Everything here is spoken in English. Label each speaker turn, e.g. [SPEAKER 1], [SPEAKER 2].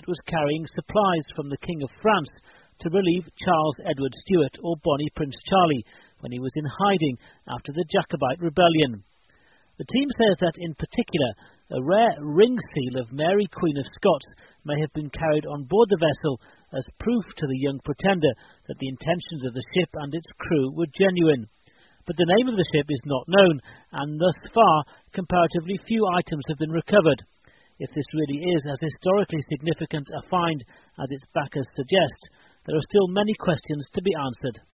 [SPEAKER 1] it was carrying supplies from the King of France to relieve Charles Edward Stuart, or Bonnie Prince Charlie, when he was in hiding after the Jacobite rebellion. The team says that, in particular, a rare ring seal of Mary Queen of Scots may have been carried on board the vessel as proof to the young pretender that the intentions of the ship and its crew were genuine. But the name of the ship is not known, and thus far, comparatively few items have been recovered. If this really is as historically significant a find as its backers suggest, there are still many questions to be answered.